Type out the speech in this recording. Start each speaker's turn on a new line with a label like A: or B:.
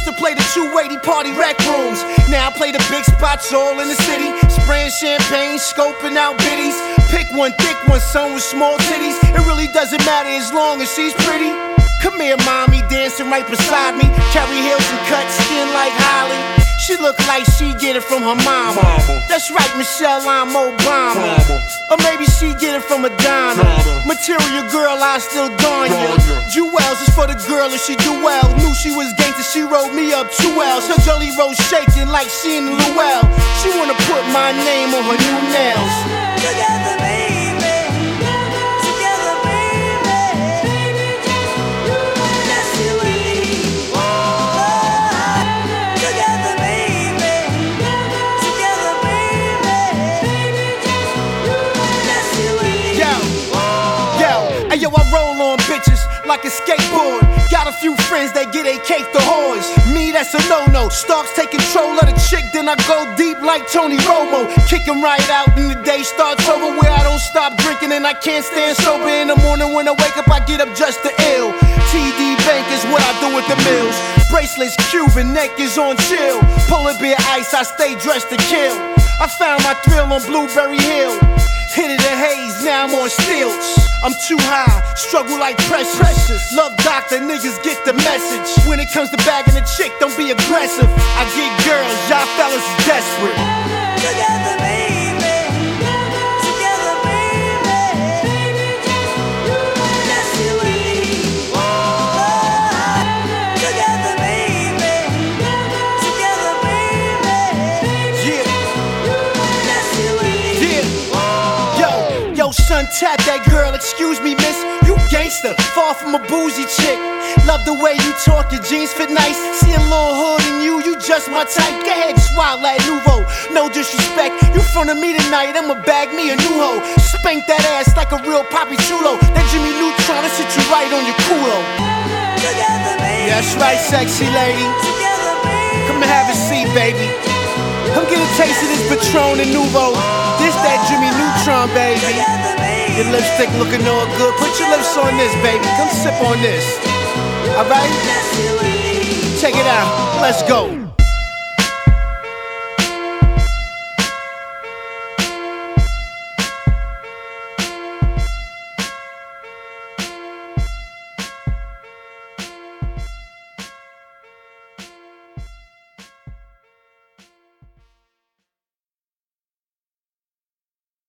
A: Used to play the 280 party rec rooms. Now I play the big spots all in the city. Spraying champagne, scoping out biddies. Pick one thick one, some with small titties. It really doesn't matter as long as she's pretty. Come here, mommy, dancing right beside me. Carry heels and cut skin like Holly. She look like she get it from her mama. That's right, Michelle, I'm Obama. Or maybe she get it from Madonna. Material girl, I still darn ya. Jewels is for the girl if she do well. Knew she was gangster, she wrote me up 2 L's. Her jelly roll shaking like she in the Luell. She wanna put my name on her new nails.
B: Together, baby. Together, baby. Let's do it. Together, baby. Together, baby. Let's do it.
A: Yo, I roll on bitches like a skateboard. Got a few friends that get a cake to whores. Me, that's a no-no. Starks take control of the chick, then I go deep like Tony Romo. Kick 'em right out, and the day starts over where I don't stop drinking and I can't stand sober. In the morning when I wake up, I get up just to ill. TD Bank is what I do with the mills. Bracelets Cuban, neck is on chill. Polar bear ice, I stay dressed to kill. I found my thrill on Blueberry Hill. Hit it in haze, now I'm on stilts. I'm too high, struggle like precious. Love doctor, niggas get the message. When it comes to bagging a chick, don't be aggressive. I get girls, y'all fellas is desperate.
B: Together, baby. Together, baby. Let's do it. Together, baby. Together, baby. Let's do it.
A: Yo, son, tap that girl, excuse me, miss. You gangster, far from a bougie chick. Love the way you talk, your jeans fit nice. See a little hood in you, you just my type. Go ahead, swallow that nouveau, no disrespect. You front of me tonight, I'ma bag me a new hoe. Spank that ass like a real Poppy Chulo. That Jimmy Neutron, to sit you right on your culo.
B: Together, baby.
A: That's right, sexy lady.
B: Together, baby.
A: Come and have a seat, baby. Come get a taste of this Patron and Nouveau. This that Jimmy Neutron, baby.
B: Together, baby.
A: Your lipstick looking all good. Put your lips on this, baby. Come sip on this. Alright?
B: Let's do it.
A: Check it out. Let's go.